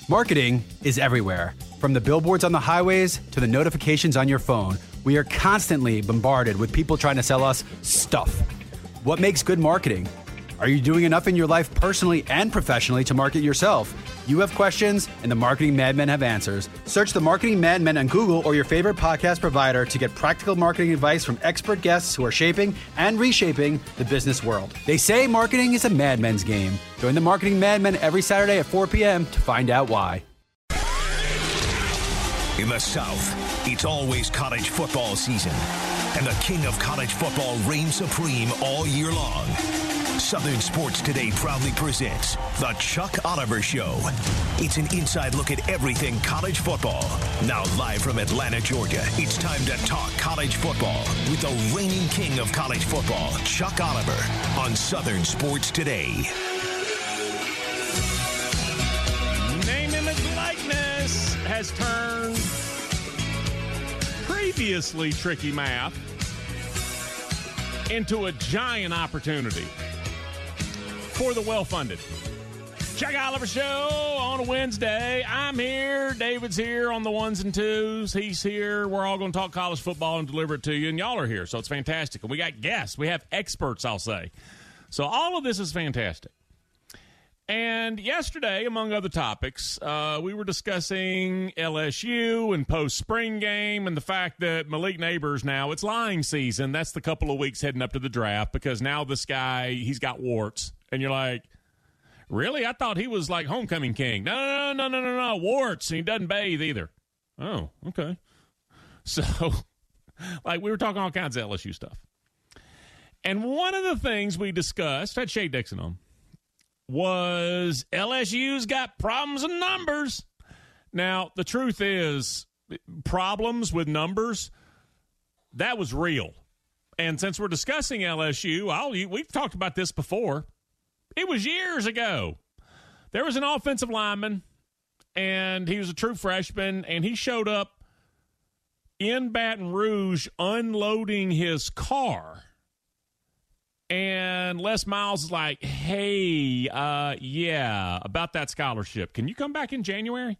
Marketing is everywhere. From the billboards on the highways to the notifications on your phone, we are constantly bombarded with people trying to sell us stuff. What makes good marketing? Are you doing enough in your life personally and professionally to market yourself? You have questions, and the Marketing Madmen have answers. Search the Marketing Madmen on Google or your favorite podcast provider to get practical marketing advice from expert guests who are shaping and reshaping the business world. They say marketing is a madmen's game. Join the Marketing Madmen every Saturday at 4 p.m. to find out why. In the South, it's always college football season, and the king of college football reigns supreme all year long. Southern Sports Today proudly presents The Chuck Oliver Show. It's an inside look at everything college football. Now live from Atlanta, Georgia, it's time to talk college football with the reigning king of college football, Chuck Oliver, on Southern Sports Today. Name, image, likeness has turned previously tricky math into a giant opportunity for the well-funded. Chuck Oliver Show on a Wednesday. I'm here. David's here on the ones and twos. He's here. We're all going to talk college football and deliver it to you, and y'all are here, so it's fantastic. And we got guests. We have experts, I'll say. So all of this is fantastic. And yesterday, among other topics, we were discussing LSU and post-spring game and the fact that Malik Neighbors now, it's lying season. That's the couple of weeks heading up to the draft because now this guy, he's got warts. And you're like, really? I thought he was like homecoming king. No, warts. And he doesn't bathe either. Oh, okay. So, like, we were talking all kinds of LSU stuff. And one of the things we discussed, I had Shay Dixon on, was LSU's got problems with numbers. Now, the truth is, problems with numbers, that was real. And since we're discussing LSU, we've talked about this before. It was years ago. There was an offensive lineman, and he was a true freshman, and he showed up in Baton Rouge unloading his car. And Les Miles is like, hey, yeah, about that scholarship. Can you come back in January?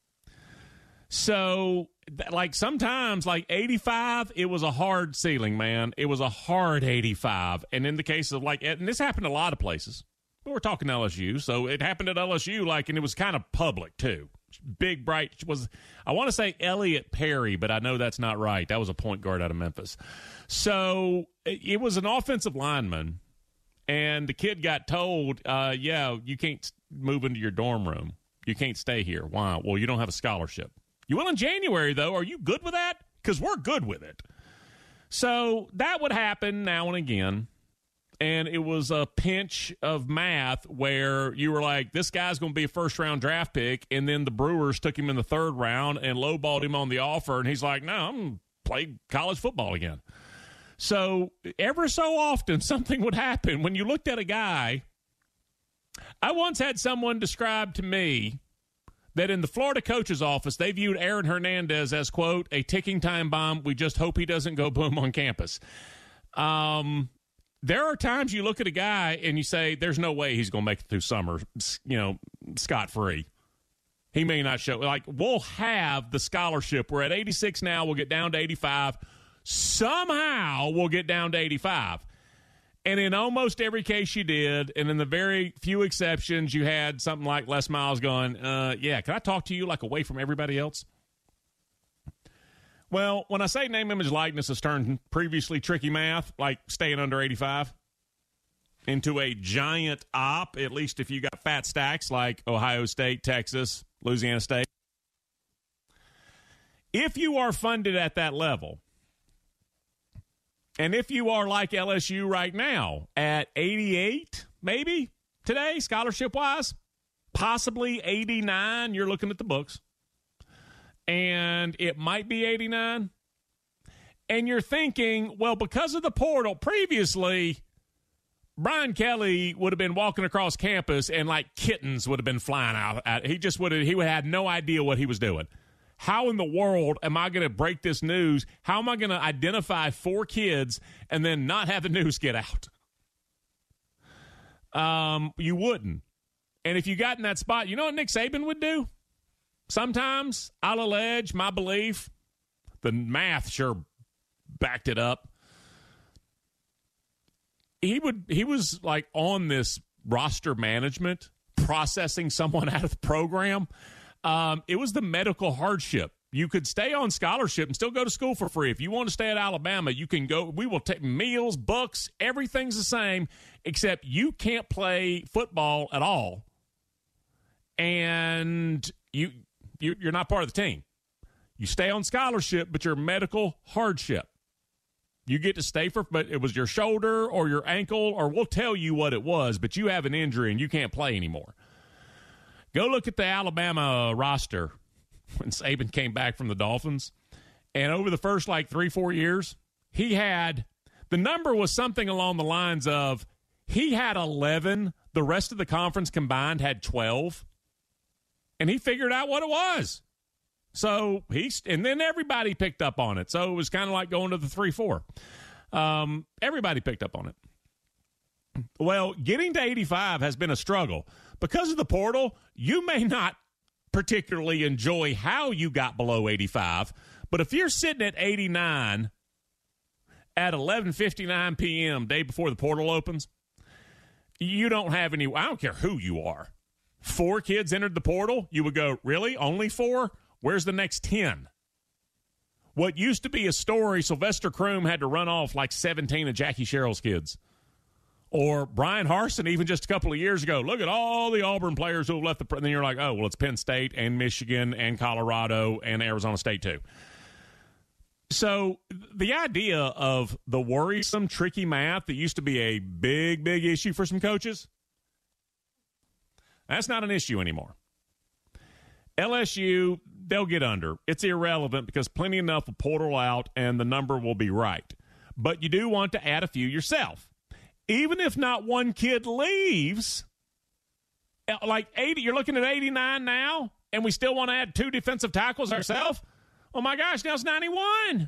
So, like, sometimes, like, 85, it was a hard ceiling, man. It was a hard 85. And in the case of, like, and this happened a lot of places. But we're talking LSU, so it happened at LSU, like, and it was kind of public, too. Big, bright, I want to say Elliot Perry, but I know that's not right. That was a point guard out of Memphis. So it was an offensive lineman, and the kid got told, yeah, you can't move into your dorm room. You can't stay here. Why? Well, you don't have a scholarship. You will in January, though. Are you good with that? Because we're good with it. So that would happen now and again. And it was a pinch of math where you were like, this guy's going to be a first-round draft pick, and then the Brewers took him in the third round and lowballed him on the offer, and he's like, no, I'm going to play college football again. So ever so often, something would happen. When you looked at a guy, I once had someone describe to me that in the Florida coach's office, they viewed Aaron Hernandez as, quote, a ticking time bomb. We just hope he doesn't go boom on campus. There are times you look at a guy and you say, there's no way he's going to make it through summer, scot-free. He may not show. Like, we'll have the scholarship. We're at 86 now. We'll get down to 85. Somehow we'll get down to 85. And in almost every case you did, and in the very few exceptions, you had something like Les Miles going, yeah, can I talk to you like away from everybody else? Well, when I say name, image, likeness has turned previously tricky math, like staying under 85, into a giant op, at least if you got fat stacks like Ohio State, Texas, Louisiana State. If you are funded at that level, and if you are like LSU right now at 88, maybe today, scholarship-wise, possibly 89, you're looking at the books. And it might be 89. And you're thinking, well, because of the portal, previously, Brian Kelly would have been walking across campus and like kittens would have been flying out. He would have had no idea what he was doing. How in the world am I going to break this news? How am I going to identify 4 kids and then not have the news get out? You wouldn't. And if you got in that spot, you know what Nick Saban would do? Sometimes I'll allege my belief. The math sure backed it up. He was like on this roster management, processing someone out of the program. It was the medical hardship. You could stay on scholarship and still go to school for free. If you want to stay at Alabama, you can go. We will take meals, books, everything's the same, except you can't play football at all. And you're not part of the team. You stay on scholarship, but you're medical hardship. You get to stay but it was your shoulder or your ankle, or we'll tell you what it was, but you have an injury and you can't play anymore. Go look at the Alabama roster when Saban came back from the Dolphins. And over the first 3-4 years, he had, the number was something along the lines of, he had 11, the rest of the conference combined had 12. And he figured out what it was. So and then everybody picked up on it. So it was kind of like going to the 3-4. Everybody picked up on it. Well, getting to 85 has been a struggle. Because of the portal, you may not particularly enjoy how you got below 85, but if you're sitting at 89 at 11:59 p.m. day before the portal opens, you don't have any, I don't care who you are. 4 kids entered the portal, you would go, really? Only 4? Where's the next 10? What used to be a story, Sylvester Croom had to run off 17 of Jackie Sherrill's kids. Or Brian Harsin, even just a couple of years ago, look at all the Auburn players who have left and then you're like, oh, well, it's Penn State and Michigan and Colorado and Arizona State too. So the idea of the worrisome, tricky math that used to be a big, big issue for some coaches, that's not an issue anymore. LSU, they'll get under. It's irrelevant because plenty enough will portal out and the number will be right. But you do want to add a few yourself. Even if not one kid leaves, 80, you're looking at 89 now, and we still want to add 2 defensive tackles ourselves? Oh, my gosh, now it's 91.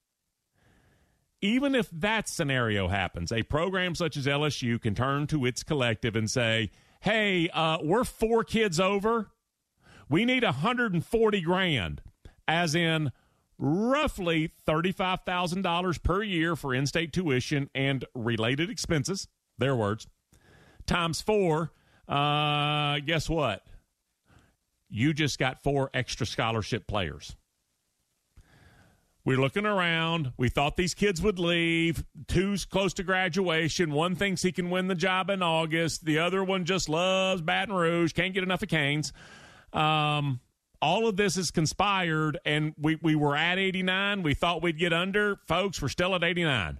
Even if that scenario happens, a program such as LSU can turn to its collective and say, hey, we're 4 kids over. We need $140,000, as in roughly $35,000 per year for in-state tuition and related expenses, their words, times 4. Guess what? You just got 4 extra scholarship players. We're looking around. We thought these kids would leave. 2's close to graduation. 1 thinks he can win the job in August. The other one just loves Baton Rouge, can't get enough of Canes. All of this is conspired, and we were at 89. We thought we'd get under. Folks, we're still at 89.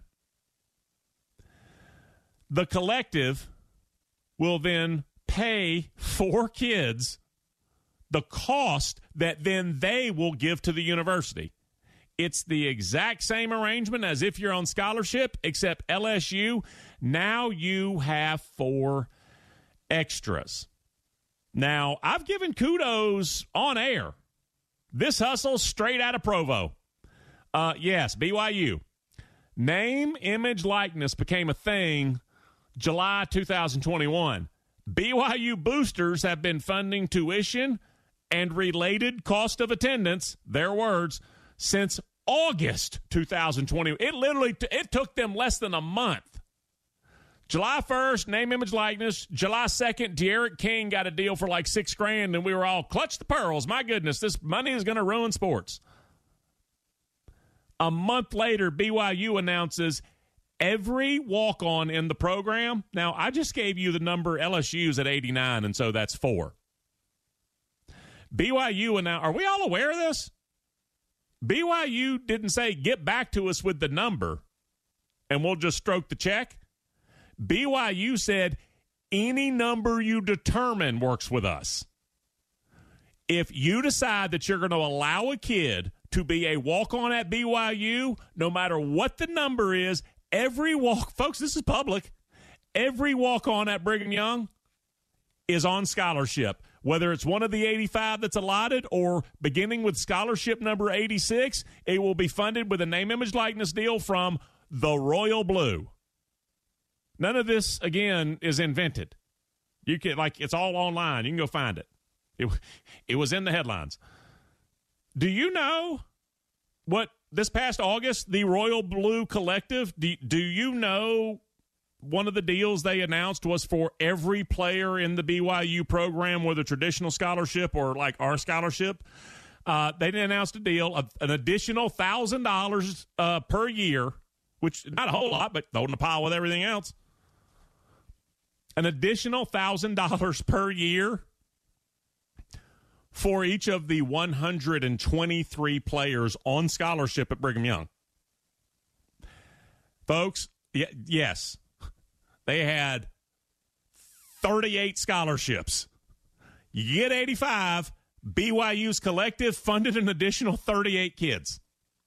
The collective will then pay 4 kids the cost that then they will give to the university. It's the exact same arrangement as if you're on scholarship, except LSU, now you have 4 extras. Now, I've given kudos on air. This hustle straight out of Provo. Yes, BYU. Name, image, likeness became a thing July 2021. BYU boosters have been funding tuition and related cost of attendance, their words, since August 2020. It took them less than a month. July 1st, name, image, likeness. July 2nd, De'Aaron King got a deal for $6,000, and we were all, clutch the pearls. My goodness, this money is going to ruin sports. A month later, BYU announces every walk-on in the program. Now, I just gave you the number. LSU's at 89, and so that's 4. BYU, and now, are we all aware of this? BYU didn't say, get back to us with the number, and we'll just stroke the check. BYU said, any number you determine works with us. If you decide that you're going to allow a kid to be a walk-on at BYU, no matter what the number is, folks, this is public, every walk-on at Brigham Young is on scholarship. Whether it's one of the 85 that's allotted or beginning with scholarship number 86, it will be funded with a name, image, likeness deal from the Royal Blue. None of this, again, is invented. You can, it's all online. You can go find it. It was in the headlines. Do you know what this past August, the Royal Blue Collective, do you know one of the deals they announced was for every player in the BYU program with a traditional scholarship or like our scholarship? They announced a deal of an additional $1,000 per year, which not a whole lot, but throwing a pile with everything else. An additional $1,000 per year for each of the 123 players on scholarship at Brigham Young. Folks, yes, they had 38 scholarships. You get 85, BYU's collective funded an additional 38 kids.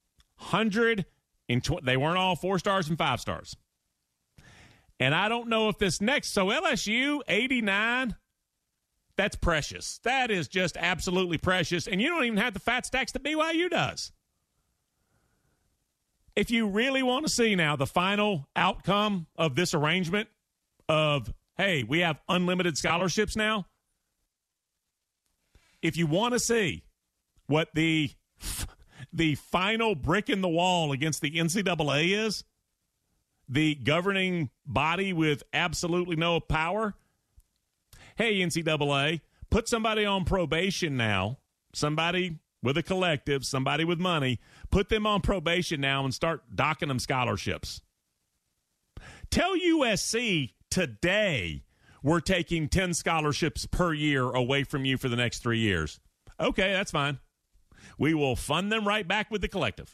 120, they weren't all 4 stars and 5 stars. And I don't know if this next, so LSU, 89, that's precious. That is just absolutely precious. And you don't even have the fat stacks that BYU does. If you really want to see now the final outcome of this arrangement of, hey, we have unlimited scholarships now, if you want to see what the final brick in the wall against the NCAA is, the governing body with absolutely no power, hey, NCAA, put somebody on probation now, somebody with a collective, somebody with money, put them on probation now and start docking them scholarships. Tell USC today we're taking 10 scholarships per year away from you for the next 3 years. Okay, that's fine. We will fund them right back with the collective.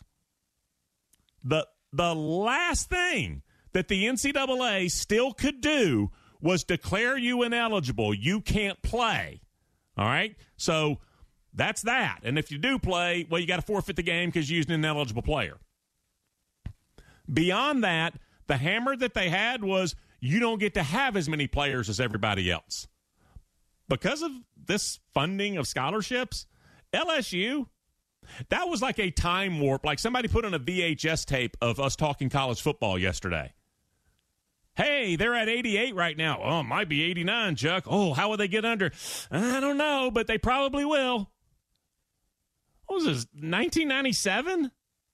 The last thing that the NCAA still could do was declare you ineligible. You can't play. All right? So that's that. And if you do play, well, you got to forfeit the game because you used an ineligible player. Beyond that, the hammer that they had was you don't get to have as many players as everybody else. Because of this funding of scholarships, LSU, that was like a time warp. Like somebody put on a VHS tape of us talking college football yesterday. Hey, they're at 88 right now. Oh, it might be 89, Chuck. Oh, how will they get under? I don't know, but they probably will. What was this, 1997?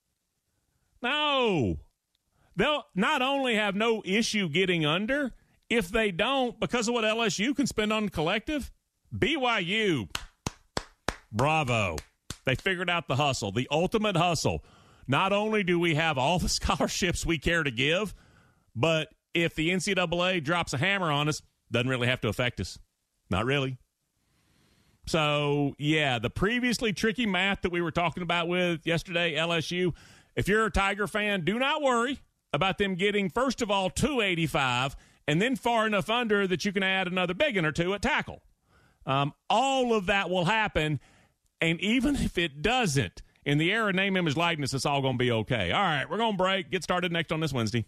No. They'll not only have no issue getting under, if they don't, because of what LSU can spend on the collective, BYU, bravo. They figured out the hustle, the ultimate hustle. Not only do we have all the scholarships we care to give, but if the NCAA drops a hammer on us, doesn't really have to affect us. Not really. So, yeah, the previously tricky math that we were talking about with yesterday, LSU, if you're a Tiger fan, do not worry about them getting, first of all, 285, and then far enough under that you can add another biggin or two at tackle. All of that will happen, and even if it doesn't, in the era of name, image, likeness, it's all going to be okay. All right, we're going to break. Get started next on this Wednesday.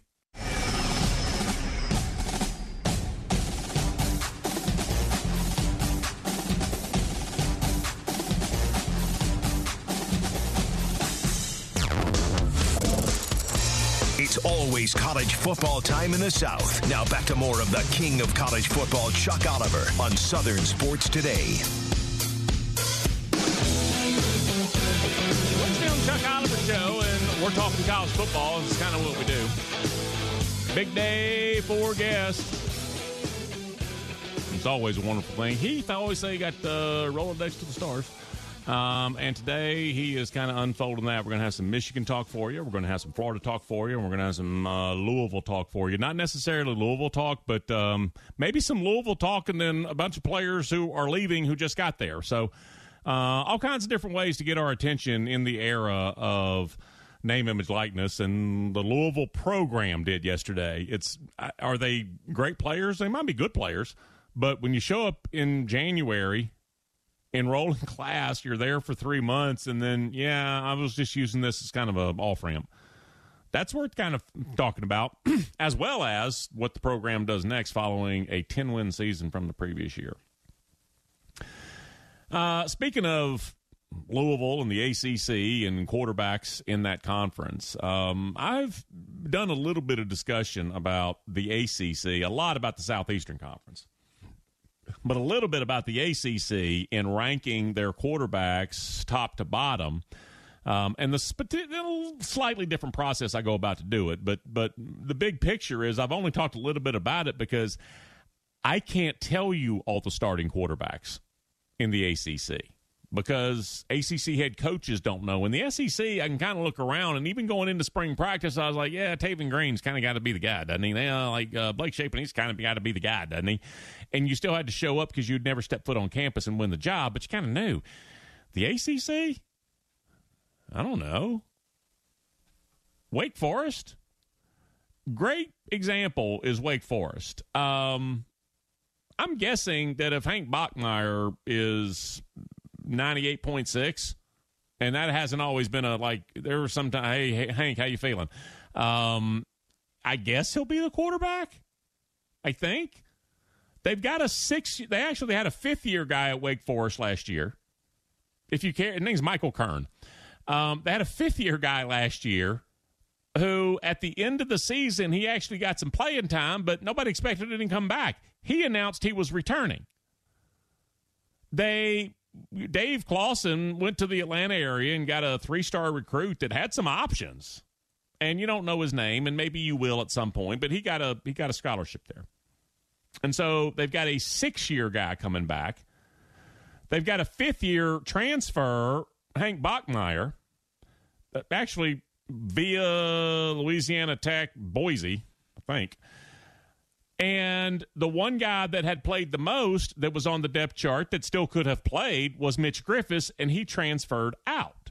It's always college football time in the South. Now back to more of the king of college football, Chuck Oliver, on Southern Sports Today. Wednesday on the Chuck Oliver Show, and we're talking college football. This is kind of what we do. Big day for guests. It's always a wonderful thing. Heath, I always say, he got the Rolodex to the stars. And today he is kind of unfolding that. We're going to have some Michigan talk for you. We're going to have some Florida talk for you. And we're going to have some Louisville talk for you. Not necessarily Louisville talk, but maybe some Louisville talk and then a bunch of players who are leaving who just got there. So all kinds of different ways to get our attention in the era of name, image, likeness. And the Louisville program did yesterday. Are they great players? They might be good players. But when you show up in January, enroll in class, you're there for 3 months, and then, I was just using this as kind of an off-ramp. That's worth kind of talking about, as well as what the program does next following a 10-win season from the previous year. Speaking of Louisville and the ACC and quarterbacks in that conference, I've done a little bit of discussion about the ACC, a lot about the Southeastern Conference. but a little bit about the ACC in ranking their quarterbacks top to bottom. And the slightly different process I go about to do it. But the big picture is I've only talked a little bit about it because I can't tell you all the starting quarterbacks in the ACC because ACC head coaches don't know. In the SEC, I can kind of look around, and even going into spring practice, I was like, yeah, Taven Green's kind of got to be the guy, doesn't he? Yeah, Blake Shapen, he's kind of got to be the guy, doesn't he? And you still had to show up because you'd never step foot on campus and win the job, but you kind of knew. The ACC? I don't know. Wake Forest? Great example is Wake Forest. I'm guessing that if Hank Bachmeier is 98.6, and that hasn't always been there was some time, hey, Hank, how you feeling? I guess he'll be the quarterback, I think. They've got they actually had a fifth-year guy at Wake Forest last year. If you care, his name's Michael Kern. They had a fifth-year guy last year who, at the end of the season, he actually got some playing time, but nobody expected him to come back. He announced he was returning. Dave Clawson went to the Atlanta area and got a 3-star recruit that had some options. And you don't know his name, and maybe you will at some point, but he got a scholarship there. And so they've got a 6-year guy coming back. They've got a 5th-year transfer, Hank Bachmeier, actually via Louisiana Tech, Boise, I think. And the one guy that had played the most that was on the depth chart that still could have played was Mitch Griffiths, and he transferred out.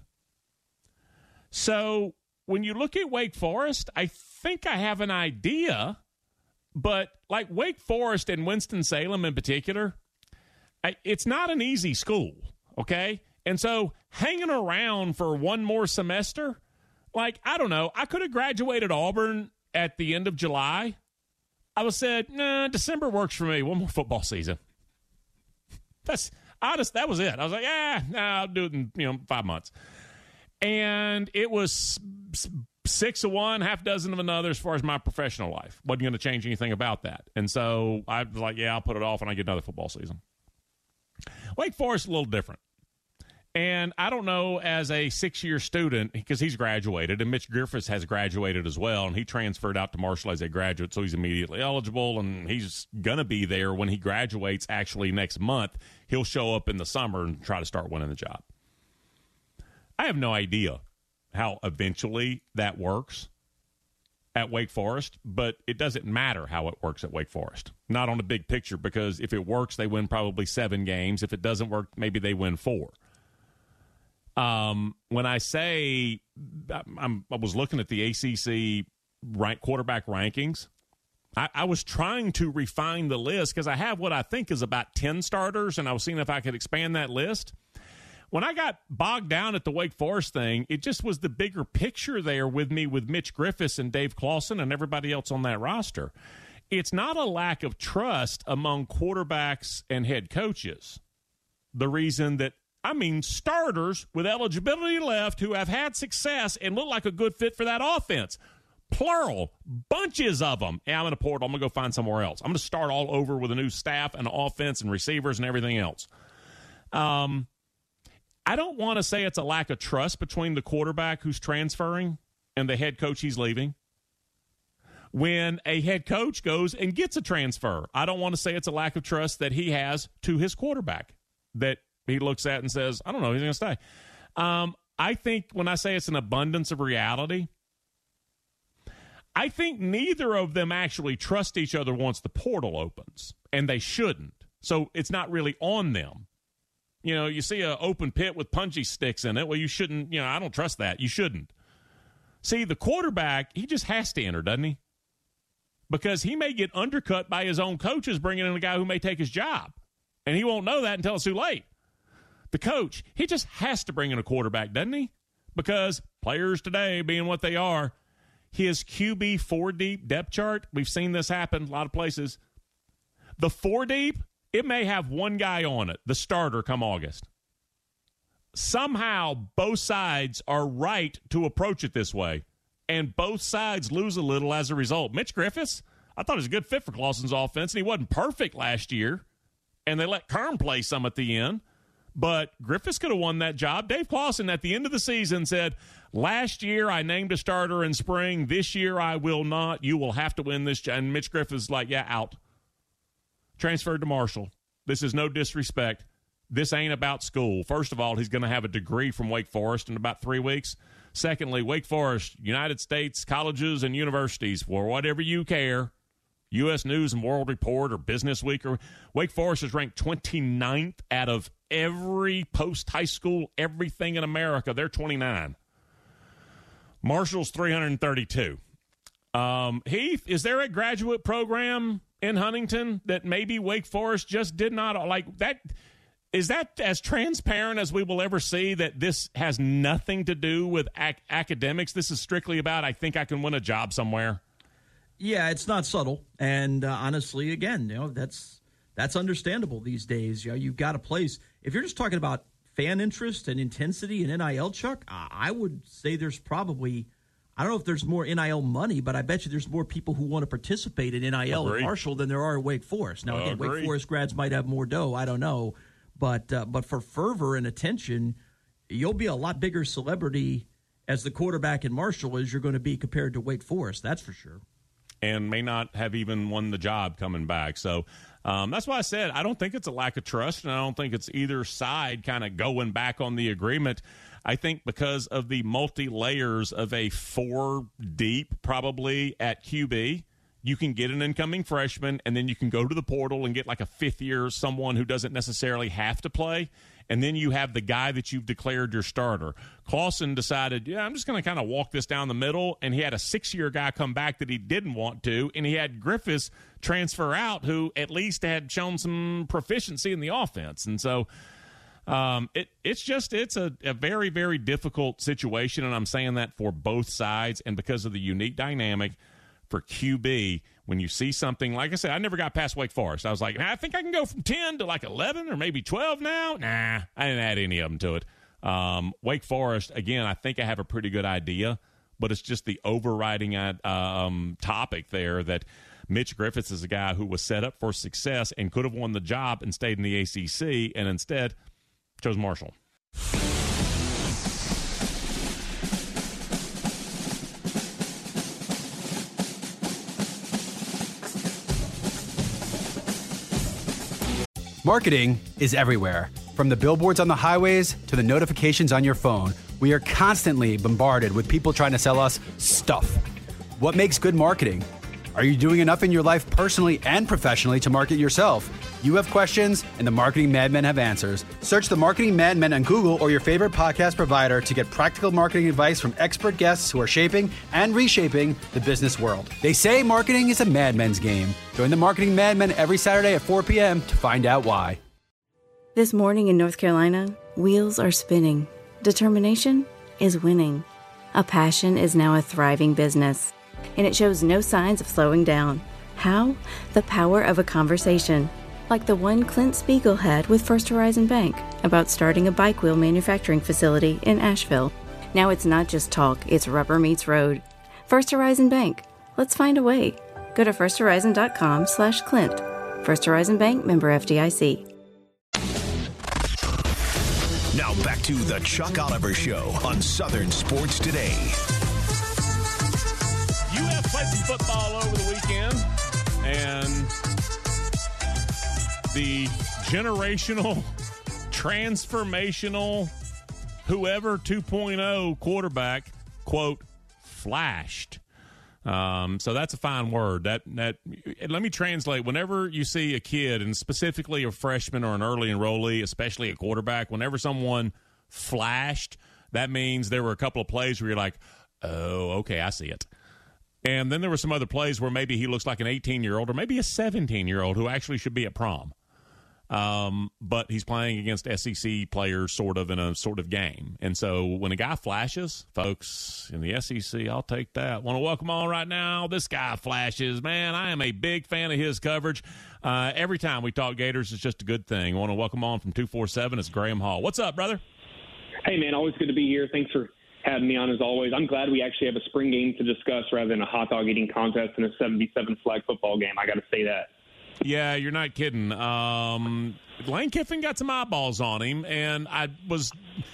So when you look at Wake Forest, I think I have an idea, but like Wake Forest and Winston-Salem in particular, it's not an easy school, okay? And so hanging around for one more semester, I don't know. I could have graduated Auburn at the end of July. I was said, nah, December works for me. One more football season. That's honest. That was it. I was like, I'll do it in 5 months. And it was 6 of one, half dozen of another as far as my professional life. Wasn't going to change anything about that. And so I was like, I'll put it off when I get another football season. Wake Forest is a little different. And I don't know, as a 6-year student, because he's graduated, and Mitch Griffiths has graduated as well, and he transferred out to Marshall as a graduate, so he's immediately eligible, and he's going to be there when he graduates actually next month. He'll show up in the summer and try to start winning the job. I have no idea how eventually that works at Wake Forest, but it doesn't matter how it works at Wake Forest. Not on the big picture, because if it works, they win probably 7 games. If it doesn't work, maybe they win 4. When I say I was looking at the ACC quarterback rankings, I was trying to refine the list because I have what I think is about 10 starters, and I was seeing if I could expand that list. When I got bogged down at the Wake Forest thing, it just was the bigger picture there with me with Mitch Griffiths and Dave Clawson and everybody else on that roster. It's not a lack of trust among quarterbacks and head coaches. The reason that starters with eligibility left who have had success and look like a good fit for that offense. Plural. Bunches of them. I'm in a portal. I'm going to go find somewhere else. I'm going to start all over with a new staff and offense and receivers and everything else. I don't want to say it's a lack of trust between the quarterback who's transferring and the head coach he's leaving. When a head coach goes and gets a transfer, I don't want to say it's a lack of trust that he has to his quarterback, that he looks at and says, I don't know, he's going to stay. I think when I say it's an abundance of reality, I think neither of them actually trust each other once the portal opens, and they shouldn't. So it's not really on them. You see an open pit with punji sticks in it. Well, you shouldn't, I don't trust that. You shouldn't. See, the quarterback, he just has to enter, doesn't he? Because he may get undercut by his own coaches bringing in a guy who may take his job, and he won't know that until it's too late. The coach, he just has to bring in a quarterback, doesn't he? Because players today, being what they are, his QB 4-deep depth chart, we've seen this happen a lot of places. The 4-deep, it may have one guy on it, the starter come August. Somehow, both sides are right to approach it this way, and both sides lose a little as a result. Mitch Griffiths, I thought he was a good fit for Clawson's offense, and he wasn't perfect last year. and they let Kern play some at the end. But Griffiths could have won that job. Dave Clawson at the end of the season said, last year I named a starter in spring. This year I will not. You will have to win this. And Mitch Griffiths like, yeah, out. Transferred to Marshall. This is no disrespect. This ain't about school. First of all, he's going to have a degree from Wake Forest in about 3 weeks. Secondly, Wake Forest, United States colleges and universities, for whatever you care, U.S. News and World Report or Business Week, or Wake Forest is ranked 29th out of every post-high school, everything in America. They're 29. Marshall's 332. Heath, is there a graduate program in Huntington that maybe Wake Forest just did not like that? Is that as transparent as we will ever see, that this has nothing to do with academics? This is strictly about, I think I can win a job somewhere. Yeah, it's not subtle. And honestly, again, that's understandable these days. You've got a place. If you're just talking about fan interest and intensity and NIL, Chuck, I would say there's probably, I don't know if there's more NIL money, but I bet you there's more people who want to participate in NIL at Marshall than there are at Wake Forest. Now, again, Wake Forest grads might have more dough. I don't know. But for fervor and attention, you'll be a lot bigger celebrity as the quarterback in Marshall as you're going to be compared to Wake Forest. That's for sure. And may not have even won the job coming back. So that's why I said I don't think it's a lack of trust, and I don't think it's either side kind of going back on the agreement. I think because of the multi-layers of a 4 deep probably at QB, you can get an incoming freshman, and then you can go to the portal and get like a fifth-year someone who doesn't necessarily have to play, and then you have the guy that you've declared your starter. Clawson decided, I'm just going to kind of walk this down the middle, and he had a 6-year guy come back that he didn't want to, and he had Griffiths transfer out who at least had shown some proficiency in the offense. And so it's a very, very difficult situation, and I'm saying that for both sides, and because of the unique dynamic for QB, when you see something, like I said, I never got past Wake Forest. I was like, I think I can go from 10 to like 11 or maybe 12 now. Nah, I didn't add any of them to it. Wake Forest, again, I think I have a pretty good idea, but it's just the overriding topic there that Mitch Griffiths is a guy who was set up for success and could have won the job and stayed in the ACC, and instead chose Marshall. Marketing is everywhere. From the billboards on the highways to the notifications on your phone, we are constantly bombarded with people trying to sell us stuff. What makes good marketing? Are you doing enough in your life personally and professionally to market yourself? You have questions, and the Marketing Madmen have answers. Search the Marketing Madmen on Google or your favorite podcast provider to get practical marketing advice from expert guests who are shaping and reshaping the business world. They say marketing is a madman's game. Join the Marketing Madmen every Saturday at 4 p.m. to find out why. This morning in North Carolina, wheels are spinning. Determination is winning. A passion is now a thriving business, and it shows no signs of slowing down. How? The power of a conversation, like the one Clint Spiegel had with First Horizon Bank about starting a bike wheel manufacturing facility in Asheville. Now it's not just talk, it's rubber meets road. First Horizon Bank. Let's find a way. Go to firsthorizon.com/Clint. First Horizon Bank, member FDIC. Now back to the Chuck Oliver Show on Southern Sports Today. UF played some football over the weekend, and the generational, transformational, whoever 2.0 quarterback, quote, flashed. So that's a fine word. That let me translate. Whenever you see a kid, and specifically a freshman or an early enrollee, especially a quarterback, whenever someone flashed, that means there were a couple of plays where you're like, oh, okay, I see it. And then there were some other plays where maybe he looks like an 18-year-old or maybe a 17-year-old who actually should be at prom. But he's playing against SEC players sort of in a sort of game. And so when a guy flashes, folks, in the SEC, I'll take that. Want to welcome on right now. This guy flashes. Man, I am a big fan of his coverage. Every time we talk Gators, it's just a good thing. I want to welcome on from 247. It's Graham Hall. What's up, brother? Hey, man, always good to be here. Thanks for having me on as always. I'm glad we actually have a spring game to discuss rather than a hot dog eating contest and a 77 flag football game. I got to say that. Yeah, you're not kidding. Lane Kiffin got some eyeballs on him, and I was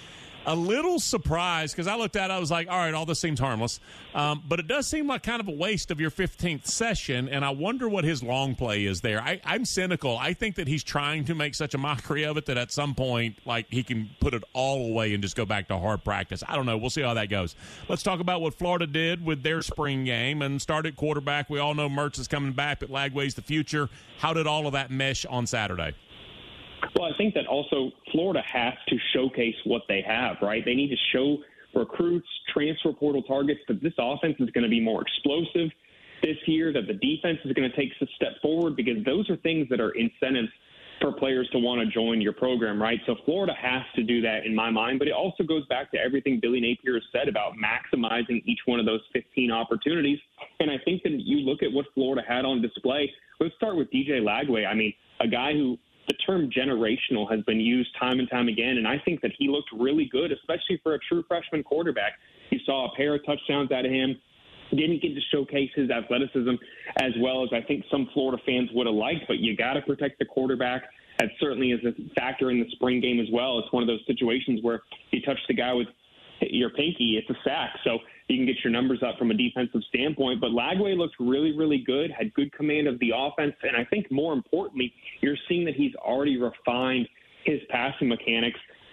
a little surprised because I looked at it, I was like, all right, all this seems harmless. But it does seem like kind of a waste of your 15th session, and I wonder what his long play is there. I'm cynical. I think that he's trying to make such a mockery of it that at some point, like, he can put it all away and just go back to hard practice. I don't know. We'll see how that goes. Let's talk about what Florida did with their spring game and start at quarterback. We all know Mertz is coming back, but Lagway's the future. How did all of that mesh on Saturday? Well, I think that also Florida has to showcase what they have, right? They need to show recruits, transfer portal targets that this offense is going to be more explosive this year, that the defense is going to take a step forward, because those are things that are incentives for players to want to join your program, right? So Florida has to do that in my mind, but it also goes back to everything Billy Napier has said about maximizing each one of those 15 opportunities. And I think that you look at what Florida had on display. Let's start with DJ Lagway. I mean, a guy who the term generational has been used time and time again, and I think that he looked really good, especially for a true freshman quarterback. You saw a pair of touchdowns out of him. Didn't get to showcase his athleticism as well as I think some Florida fans would have liked, but you got to protect the quarterback. That certainly is a factor in the spring game as well. It's one of those situations where you touch the guy with your pinky, it's a sack. So you can get your numbers up from a defensive standpoint. But Lagway looked really, really good, had good command of the offense. And I think more importantly, you're seeing that he's already refined his passing mechanics.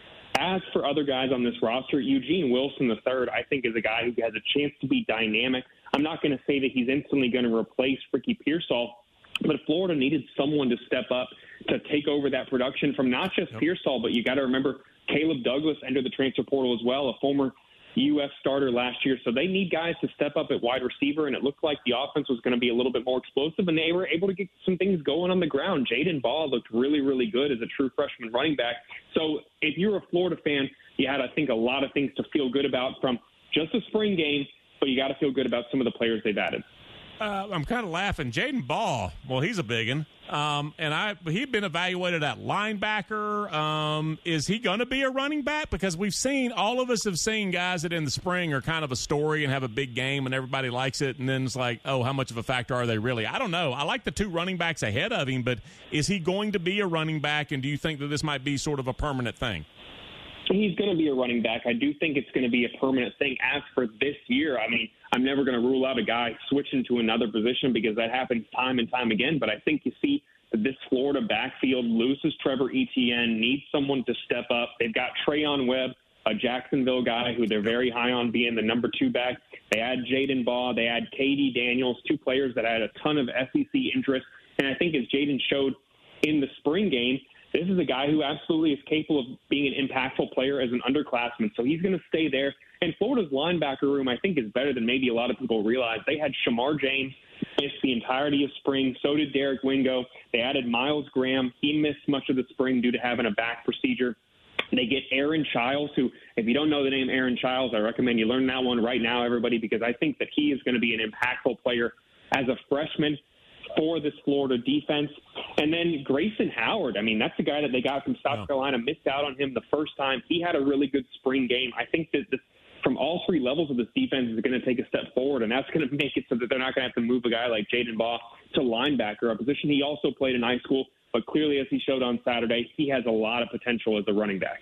As for other guys on this roster, Eugene Wilson III, I think, is a guy who has a chance to be dynamic. I'm not going to say that he's instantly going to replace Ricky Pearsall, but Florida needed someone to step up to take over that production from not just Pearsall, but you got to remember Caleb Douglas entered the transfer portal as well, a former U.S. starter last year. So they need guys to step up at wide receiver, and it looked like the offense was going to be a little bit more explosive, and they were able to get some things going on the ground. Jaden Ball looked really, really good as a true freshman running back. So if you're a Florida fan, you had, I think, a lot of things to feel good about from just a spring game, but you got to feel good about some of the players they've added. I'm kind of laughing. Jaden Ball, well, he's a big one. And he'd been evaluated at linebacker. Is he going to be a running back? Because all of us have seen guys that in the spring are kind of a story and have a big game and everybody likes it. And then it's like, oh, how much of a factor are they really? I don't know. I like the two running backs ahead of him, but is he going to be a running back? And do you think that this might be sort of a permanent thing? He's going to be a running back. I do think it's going to be a permanent thing. As for this year, I mean, I'm never going to rule out a guy switching to another position because that happens time and time again. But I think you see that this Florida backfield loses Trevor Etienne, needs someone to step up. They've got Trayon Webb, a Jacksonville guy who they're very high on being the number 2 back. They add Jaden Ball. They add KD Daniels, 2 players that had a ton of SEC interest. And I think as Jaden showed in the spring game, this is a guy who absolutely is capable of being an impactful player as an underclassman. So he's going to stay there. And Florida's linebacker room, I think, is better than maybe a lot of people realize. They had Shamar James miss the entirety of spring. So did Derek Wingo. They added Miles Graham. He missed much of the spring due to having a back procedure. They get Aaron Childs, who, if you don't know the name Aaron Childs, I recommend you learn that one right now, everybody, because I think that he is going to be an impactful player as a freshman for this Florida defense. And then Grayson Howard, I mean, that's the guy that they got from South Carolina, missed out on him the first time. He had a really good spring game. I think that from all 3 levels of this defense is going to take a step forward, and that's going to make it so that they're not going to have to move a guy like Jaden Ball to linebacker, a position he also played in high school, but clearly, as he showed on Saturday, he has a lot of potential as a running back.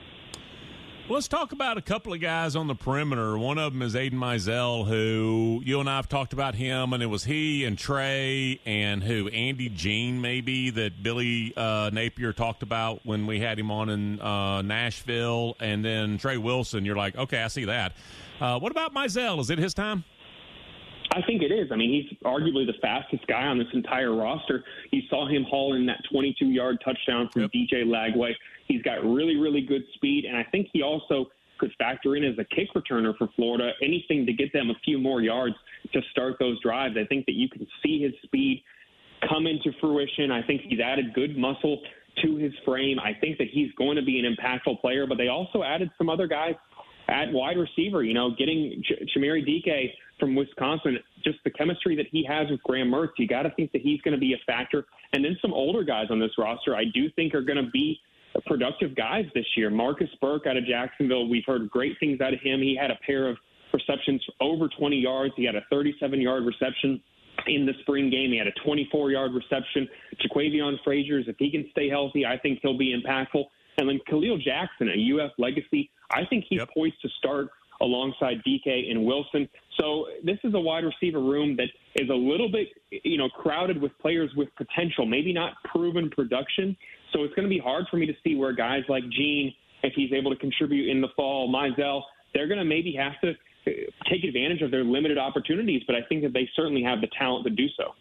Well, let's talk about a couple of guys on the perimeter. One of them is Aiden Mizell, who you and I have talked about him, and it was he and Trey and Andy Jean maybe that Billy Napier talked about when we had him on in Nashville, and then Trey Wilson. You're like, okay, I see that. What about Mizell? Is it his time? I think it is. I mean, he's arguably the fastest guy on this entire roster. You saw him haul in that 22-yard touchdown from DJ Lagway. He's got really, really good speed, and I think he also could factor in as a kick returner for Florida, anything to get them a few more yards to start those drives. I think that you can see his speed come into fruition. I think he's added good muscle to his frame. I think that he's going to be an impactful player, but they also added some other guys at wide receiver, getting Chimere Dike from Wisconsin, just the chemistry that he has with Graham Mertz, you got to think that he's going to be a factor. And then some older guys on this roster I do think are going to be productive guys this year. Marcus Burke out of Jacksonville, we've heard great things out of him. He had a pair of receptions over 20 yards. He had a 37-yard reception in the spring game. He had a 24-yard reception. Jaquavion Frazier, if he can stay healthy, I think he'll be impactful. And then Khalil Jackson, a UF legacy, I think he's poised to start alongside DK and Wilson. So this is a wide receiver room that is a little bit, crowded with players with potential, maybe not proven production. So it's going to be hard for me to see where guys like Gene, if he's able to contribute in the fall, Mizell, they're going to maybe have to take advantage of their limited opportunities, but I think that they certainly have the talent to do so.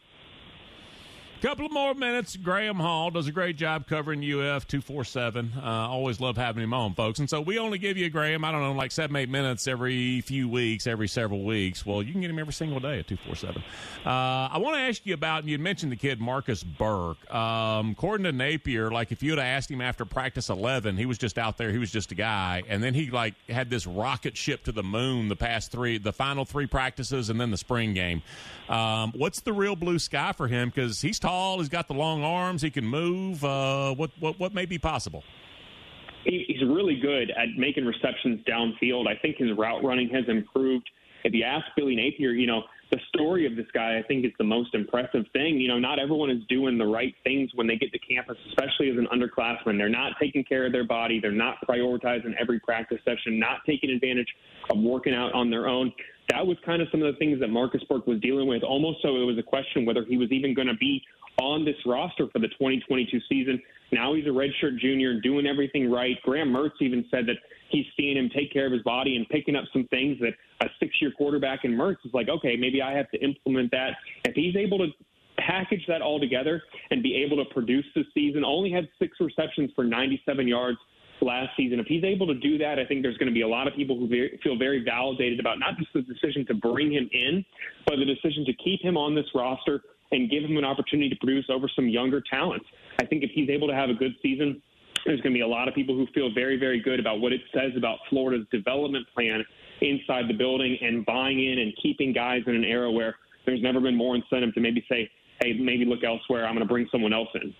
Couple of more minutes. Graham Hall does a great job covering UF 247. Always love having him on, folks. And so we only give you Graham, I don't know, like 7-8 minutes every few weeks, every several weeks. Well, you can get him every single day at 247. I want to ask you about, and you mentioned the kid Marcus Burke. According to Napier, like if you had asked him after practice 11, he was just out there, he was just a guy. And then he had this rocket ship to the moon the final 3 practices and then the spring game. What's the real blue sky for him? Because he's tall, he's got the long arms, he can move. What may be possible? He's really good at making receptions downfield. I think his route running has improved. If you ask Billy Napier, the story of this guy, I think, is the most impressive thing. Not everyone is doing the right things when they get to campus, especially as an underclassman. They're not taking care of their body. They're not prioritizing every practice session, not taking advantage of working out on their own. That was kind of some of the things that Marcus Burke was dealing with, almost so it was a question whether he was even going to be on this roster for the 2022 season. Now he's a redshirt junior doing everything right. Graham Mertz even said that he's seeing him take care of his body and picking up some things that a 6-year quarterback in Mertz is like, okay, maybe I have to implement that. If he's able to package that all together and be able to produce this season, only had 6 receptions for 97 yards last season. If he's able to do that, I think there's going to be a lot of people who feel very validated about not just the decision to bring him in, but the decision to keep him on this roster and give him an opportunity to produce over some younger talents. I think if he's able to have a good season, there's going to be a lot of people who feel very, very good about what it says about Florida's development plan inside the building and buying in and keeping guys in an era where there's never been more incentive to maybe say, hey, maybe look elsewhere. I'm going to bring someone else in.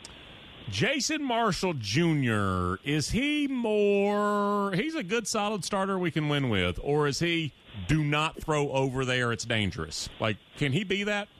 Jason Marshall Jr., is he he's a good solid starter we can win with, or is he do not throw over there, it's dangerous? Like, can he be that?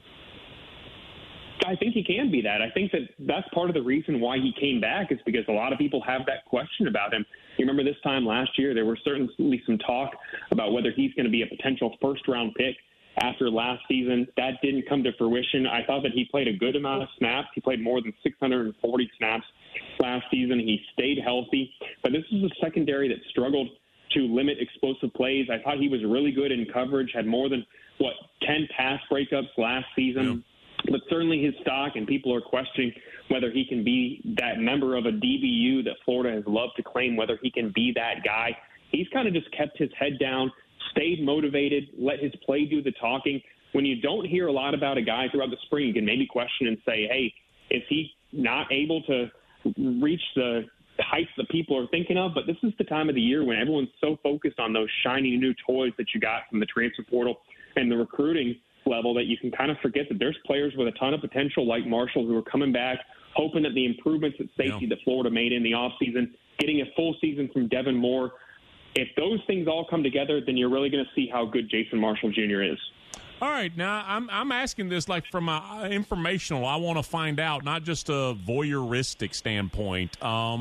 I think he can be that. I think that's part of the reason why he came back is because a lot of people have that question about him. You remember this time last year, there was certainly some talk about whether he's going to be a potential first-round pick after last season. That didn't come to fruition. I thought that he played a good amount of snaps. He played more than 640 snaps last season. He stayed healthy. But this is a secondary that struggled to limit explosive plays. I thought he was really good in coverage, had more than, 10 pass breakups last season. Yeah. But certainly his stock, and people are questioning whether he can be that member of a DBU that Florida has loved to claim, whether he can be that guy. He's kind of just kept his head down, stayed motivated, let his play do the talking. When you don't hear a lot about a guy throughout the spring, you can maybe question and say, hey, is he not able to reach the heights that people are thinking of? But this is the time of the year when everyone's so focused on those shiny new toys that you got from the transfer portal and the recruiting level that you can kind of forget that there's players with a ton of potential like Marshall who are coming back, hoping that the improvements at safety that Florida made in the offseason, getting a full season from Devin Moore, if those things all come together, then you're really going to see how good Jason Marshall Jr. is. All right, now I'm asking this like from an informational. I want to find out, not just a voyeuristic standpoint.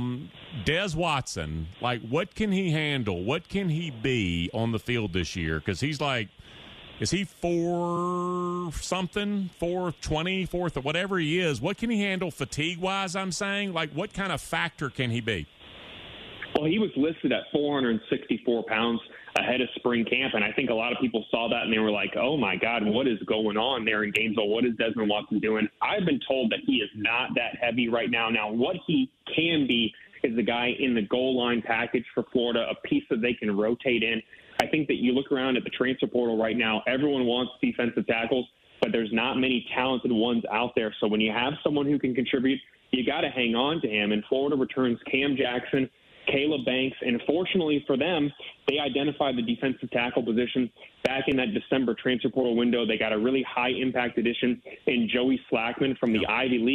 Des Watson, like what can he handle? What can he be on the field this year? Because he's like, is he 4-something, 420, whatever he is? What can he handle fatigue-wise, I'm saying? Like, what kind of factor can he be? Well, he was listed at 464 pounds ahead of spring camp, and I think a lot of people saw that and they were like, oh, my God, what is going on there in Gainesville? What is Desmond Watson doing? I've been told that he is not that heavy right now. Now, what he can be is the guy in the goal line package for Florida, a piece that they can rotate in. I think that you look around at the transfer portal right now, everyone wants defensive tackles, but there's not many talented ones out there. So when you have someone who can contribute, you got to hang on to him. And Florida returns Cam Jackson, Caleb Banks, and fortunately for them, they identified the defensive tackle position back in that December transfer portal window. They got a really high-impact addition in Joey Slackman from the Ivy League.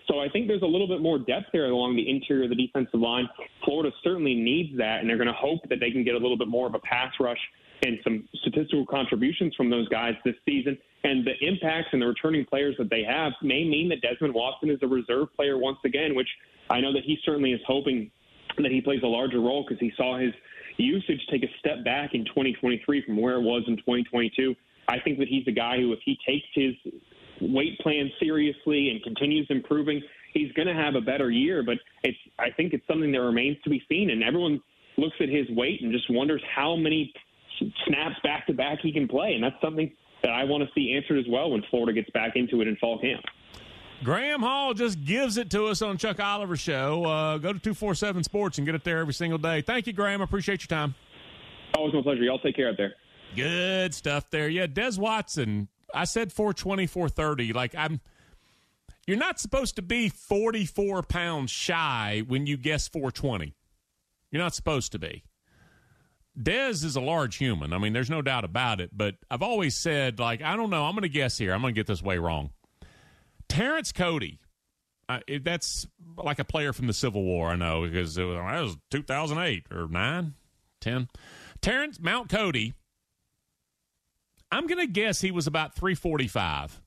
So I think there's a little bit more depth there along the interior of the defensive line. Florida certainly needs that, and they're going to hope that they can get a little bit more of a pass rush and some statistical contributions from those guys this season. And the impacts and the returning players that they have may mean that Desmond Watson is a reserve player once again, which I know that he certainly is hoping that he plays a larger role because he saw his usage take a step back in 2023 from where it was in 2022. I think that he's a guy who, if he takes his weight plan seriously and continues improving, he's going to have a better year. But I think it's something that remains to be seen. And everyone looks at his weight and just wonders how many snaps back-to-back he can play. And that's something that I want to see answered as well when Florida gets back into it in fall camp. Graham Hall just gives it to us on Chuck Oliver Show. Go to 247 Sports and get it there every single day. Thank you, Graham. I appreciate your time. Always my pleasure. Y'all take care out there. Good stuff there. Yeah, Des Watson, I said 420, 430. Like, you're not supposed to be 44 pounds shy when you guess 420. You're not supposed to be. Dez is a large human. I mean, there's no doubt about it. But I've always said, like, I don't know. I'm going to guess here. I'm going to get this way wrong. Terrence Cody, that's like a player from the Civil War, I know, because that was 2008 or 9, 10. Terrence Mount Cody, I'm going to guess he was about 345.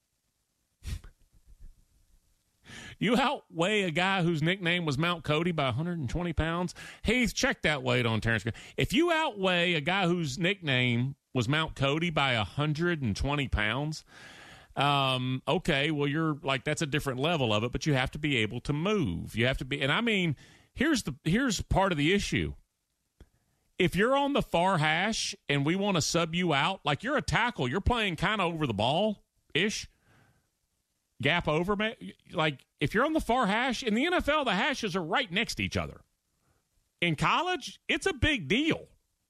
You outweigh a guy whose nickname was Mount Cody by 120 pounds? Heath, check that weight on Terrence Cody. If you outweigh a guy whose nickname was Mount Cody by 120 pounds, okay, well, you're like, that's a different level of it, but you have to be able to move. You have to be, and I mean, here's part of the issue. If you're on the far hash and we want to sub you out, like you're a tackle, you're playing kind of over the ball-ish, gap over, like if you're on the far hash, in the NFL, the hashes are right next to each other. In college, it's a big deal.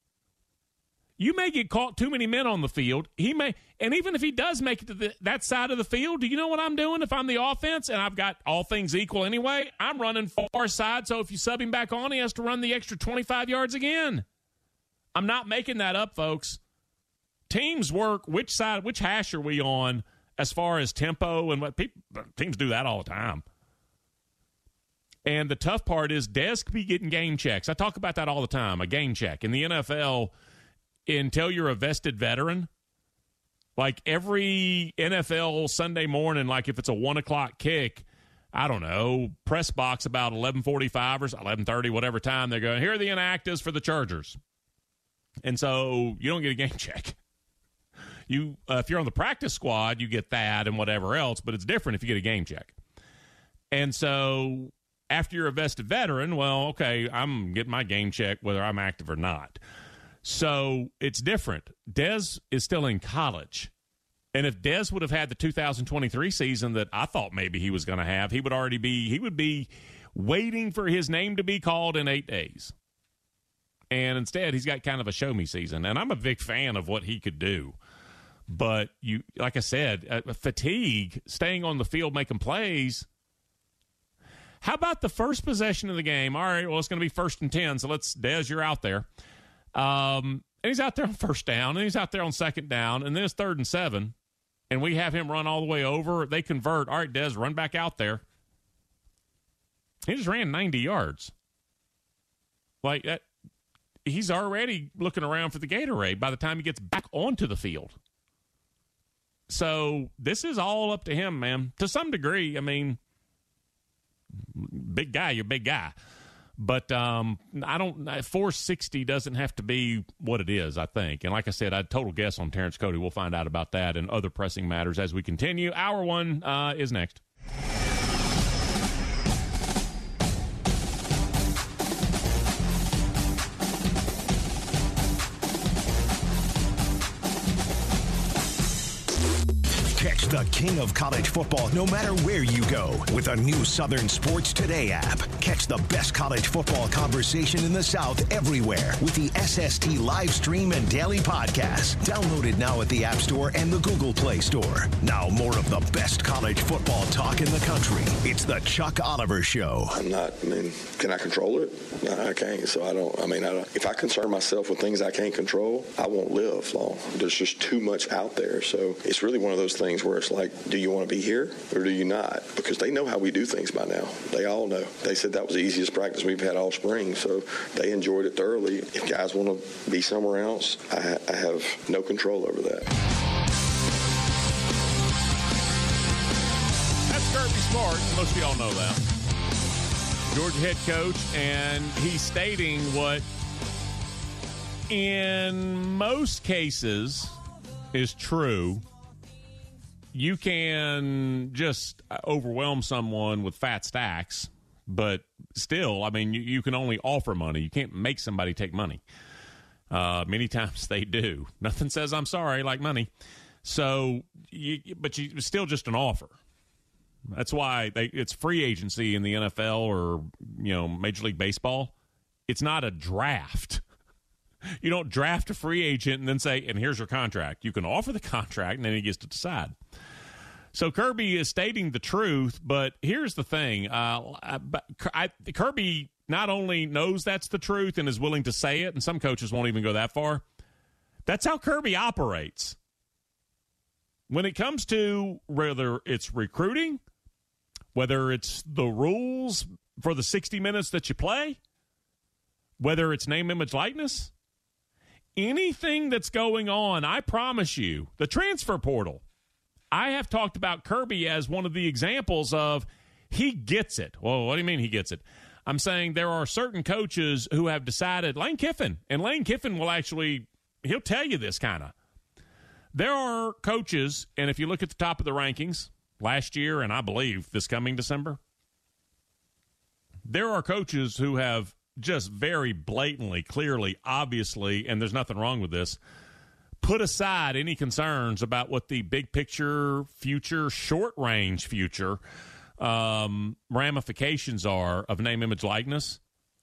You may get caught too many men on the field. He may, and even if he does make it to that side of the field, do you know what I'm doing if I'm the offense and I've got all things equal anyway? I'm running far side, so if you sub him back on, he has to run the extra 25 yards again. I'm not making that up, folks. Teams work which hash are we on as far as tempo and what teams do that all the time. And the tough part is Dez could be getting game checks. I talk about that all the time, a game check. In the NFL, until you're a vested veteran, like every NFL Sunday morning, like if it's a 1 o'clock kick, I don't know, press box about 11:45 or 11:30, whatever time, they're going, here are the inactives for the Chargers. And so you don't get a game check. You, if you're on the practice squad, you get that and whatever else, but it's different if you get a game check. And so after you're a vested veteran, well, okay, I'm getting my game check whether I'm active or not. So it's different. Dez is still in college. And if Dez would have had the 2023 season that I thought maybe he was going to have, he would be waiting for his name to be called in 8 days. And instead, he's got kind of a show-me season. And I'm a big fan of what he could do. But, like I said, fatigue, staying on the field, making plays. How about the first possession of the game? All right, well, it's going to be 1st and 10, so Dez, you're out there. And he's out there on 1st down, and he's out there on 2nd down, and then it's 3rd and 7, and we have him run all the way over. They convert. All right, Dez, run back out there. He just ran 90 yards. Like that. He's already looking around for the Gatorade by the time he gets back onto the field. So this is all up to him, man. To some degree, I mean, big guy, you're a big guy. But 460 doesn't have to be what it is, I think. And like I said, I'd total guess on Terrence Cody. We'll find out about that and other pressing matters as we continue. Hour 1 is next. Catch the king of college football no matter where you go with a new Southern Sports Today app. Catch the best college football conversation in the South everywhere with the SST live stream and daily podcast. Downloaded now at the App Store and the Google Play Store. Now more of the best college football talk in the country. It's the Chuck Oliver Show. Can I control it? No, I can't. So I don't. If I concern myself with things I can't control, I won't live long. There's just too much out there. So it's really one of those things where where it's like, do you want to be here or do you not? Because they know how we do things by now. They all know. They said that was the easiest practice we've had all spring, so they enjoyed it thoroughly. If guys want to be somewhere else, I have no control over that. That's Kirby Smart. Most of y'all know that. Georgia head coach, and he's stating what in most cases is true. You can just overwhelm someone with fat stacks, but still, I mean, you can only offer money. You can't make somebody take money. Many times they do. Nothing says I'm sorry like money. So, but it's still just an offer. That's why it's free agency in the NFL or, Major League Baseball. It's not a draft. You don't draft a free agent and then say, and here's your contract. You can offer the contract, and then he gets to decide. So Kirby is stating the truth, but here's the thing. Kirby not only knows that's the truth and is willing to say it, and some coaches won't even go that far. That's how Kirby operates. When it comes to whether it's recruiting, whether it's the rules for the 60 minutes that you play, whether it's name, image, likeness, anything that's going on, I promise you, the transfer portal, I have talked about Kirby as one of the examples of he gets it. Well, what do you mean he gets it? I'm saying there are certain coaches who have decided, Lane Kiffin will actually, he'll tell you this kind of. There are coaches, and if you look at the top of the rankings, last year, and I believe this coming December, there are coaches who have just very blatantly, clearly, obviously, and there's nothing wrong with this, put aside any concerns about what the big picture future, short-range future ramifications are of name, image, likeness.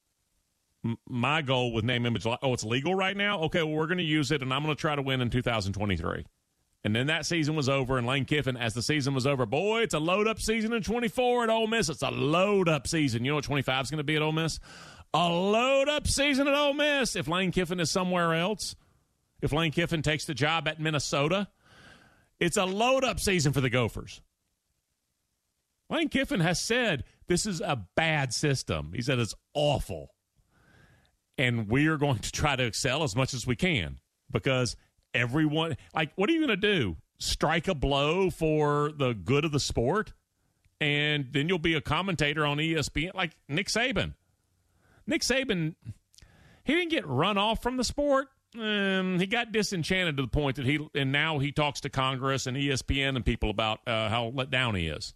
My goal with name, image, it's legal right now? Okay, well, we're going to use it, and I'm going to try to win in 2023. And then that season was over, and Lane Kiffin, as the season was over, boy, it's a load-up season in 24 at Ole Miss. It's a load-up season. You know what 25 is going to be at Ole Miss? A load-up season at Ole Miss. If Lane Kiffin is somewhere else, if Lane Kiffin takes the job at Minnesota, it's a load-up season for the Gophers. Lane Kiffin has said this is a bad system. He said it's awful. And we are going to try to excel as much as we can because everyone, what are you going to do? Strike a blow for the good of the sport? And then you'll be a commentator on ESPN like Nick Saban. Nick Saban, he didn't get run off from the sport. He got disenchanted to the point that now he talks to Congress and ESPN and people about how let down he is.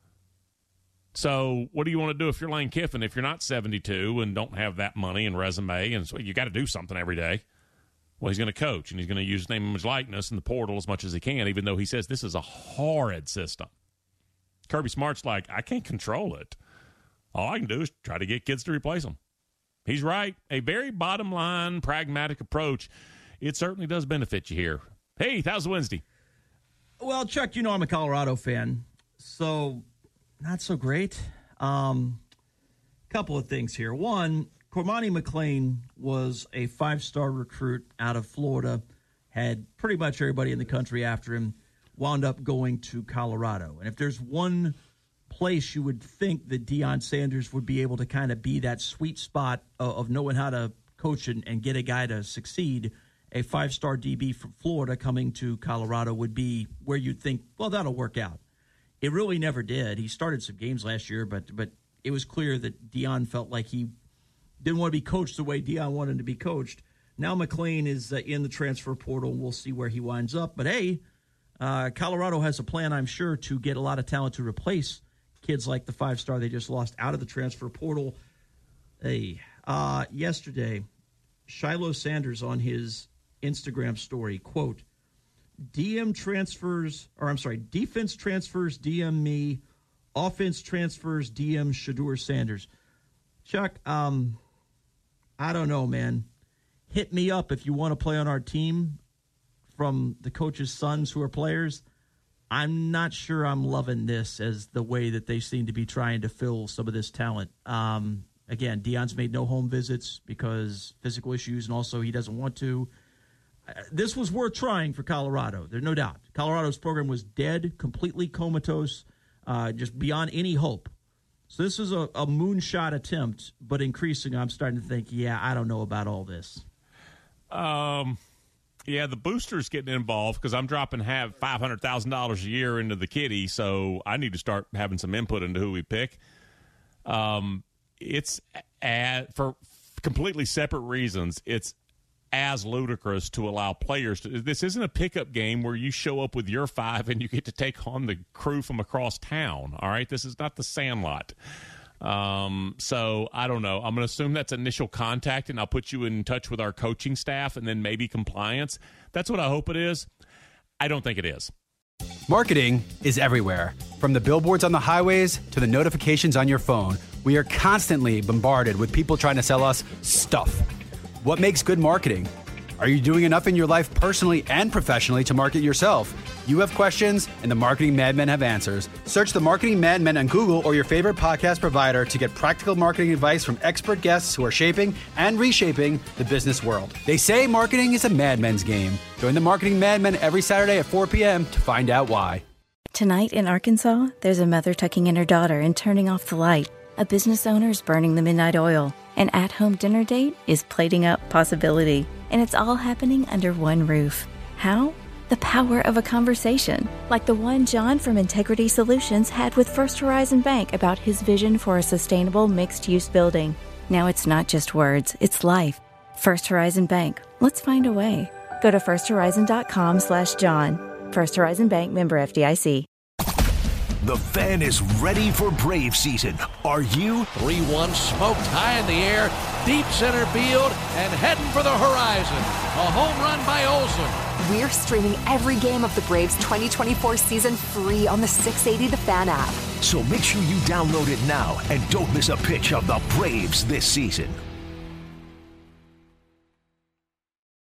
So what do you want to do if you're Lane Kiffin, if you're not 72 and don't have that money and resume, and so you got to do something every day? Well, he's going to coach, and he's going to use name, image, likeness in the portal as much as he can, even though he says this is a horrid system. Kirby Smart's like, I can't control it. All I can do is try to get kids to replace them. He's right. A very bottom-line, pragmatic approach. It certainly does benefit you here. Hey, how's Wednesday? Well, Chuck, I'm a Colorado fan, so not so great. Couple of things here. One, Cormani McClain was a 5-star recruit out of Florida, had pretty much everybody in the country after him, wound up going to Colorado. And if there's one place you would think that Deion Sanders would be able to kind of be that sweet spot of knowing how to coach and get a guy to succeed, a 5-star DB from Florida coming to Colorado would be where you'd think, well, that'll work out. It really never did. He started some games last year, but it was clear that Deion felt like he didn't want to be coached the way Deion wanted him to be coached. Now McClain is in the transfer portal, and we'll see where he winds up. But, hey, Colorado has a plan, I'm sure, to get a lot of talent to replace kids like the 5-star they just lost out of the transfer portal. Hey, yesterday, Shiloh Sanders on his Instagram story, quote, defense transfers, DM me, offense transfers, DM Shedeur Sanders. Chuck, I don't know, man. Hit me up if you want to play on our team from the coach's sons who are players. I'm not sure I'm loving this as the way that they seem to be trying to fill some of this talent. Again, Deion's made no home visits because physical issues, and also he doesn't want to. this was worth trying for Colorado. There's no doubt. Colorado's program was dead, completely comatose, just beyond any hope. So this is a moonshot attempt, but increasing, I'm starting to think, I don't know about all this. Yeah, the boosters getting involved because I'm dropping $500,000 a year into the kitty, so I need to start having some input into who we pick. It's for completely separate reasons. It's as ludicrous to allow players to. This isn't a pickup game where you show up with your 5 and you get to take on the crew from across town. All right, this is not the Sandlot. So I don't know. I'm going to assume that's initial contact, and I'll put you in touch with our coaching staff and then maybe compliance. That's what I hope it is. I don't think it is. Marketing is everywhere. From the billboards on the highways to the notifications on your phone, we are constantly bombarded with people trying to sell us stuff. What makes good marketing? Are you doing enough in your life personally and professionally to market yourself? You have questions, and the Marketing Madmen have answers. Search the Marketing Madmen on Google or your favorite podcast provider to get practical marketing advice from expert guests who are shaping and reshaping the business world. They say marketing is a madmen's game. Join the Marketing Madmen every Saturday at 4 p.m. to find out why. Tonight in Arkansas, there's a mother tucking in her daughter and turning off the light. A business owner is burning the midnight oil. An at-home dinner date is plating up possibility. And it's all happening under one roof. How? The power of a conversation, like the one John from Integrity Solutions had with First Horizon Bank about his vision for a sustainable mixed-use building. Now it's not just words, it's life. First Horizon Bank. Let's find a way. Go to firsthorizon.com/John. First Horizon Bank, member FDIC. The Fan is ready for Brave season. Are you? 3-1 smoked high in the air, deep center field, and heading for the horizon. A home run by Olsen. We're streaming every game of the Braves 2024 season free on the 680 The Fan app. So make sure you download it now and don't miss a pitch of the Braves this season.